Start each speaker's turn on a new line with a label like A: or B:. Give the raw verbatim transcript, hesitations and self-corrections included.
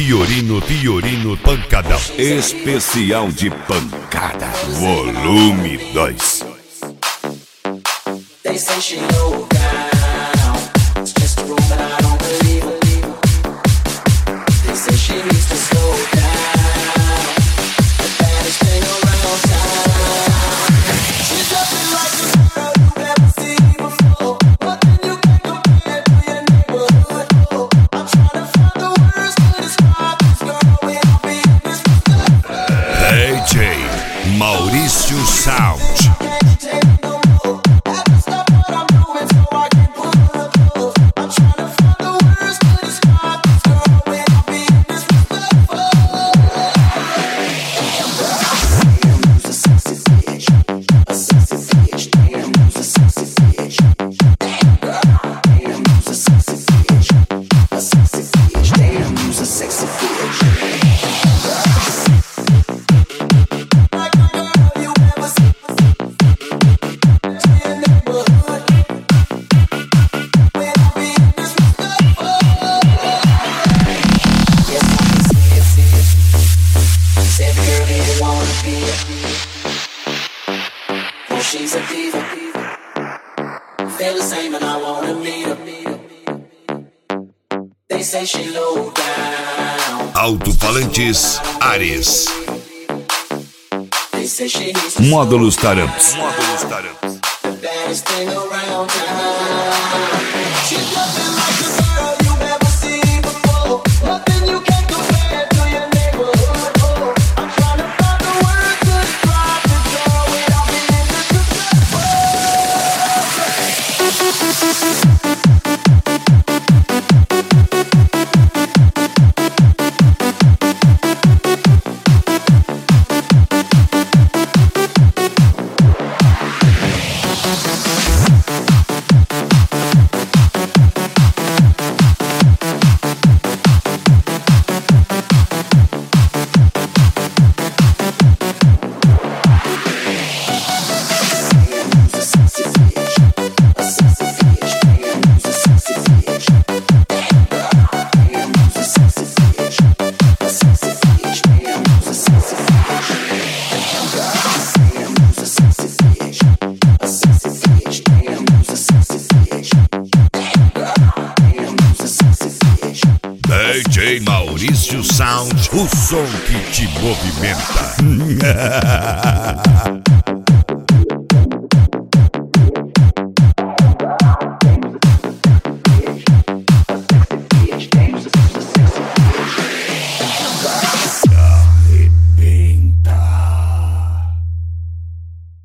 A: Fiorino, Fiorino, pancadão. Especial de pancada, volume dois.
B: They say she low down. It's just a rumor, but I don't believe it. They say she needs to slow down. The baddest thing around town. She's nothing like the girl you've ever seen before. Nothing you can compare to your neighborhood. I'm trying to find the words to describe this girl without being disrespectful.
A: D J Maurício Sound.
B: She's a diva, feel the same and I wanna meet her. They say she low down.
A: Alto-falantes Ares.
B: They say she needs to
A: Módulos Taramps.
B: Módulos Taramps. The baddest thing around town. She's nothing like the girl you've ever seen before. Nothing you can compare to your neighborhood. Oh, I'm trying to find the words to describe this girl without being disrespectful.
A: D J Maurício Sound, o som que te movimenta.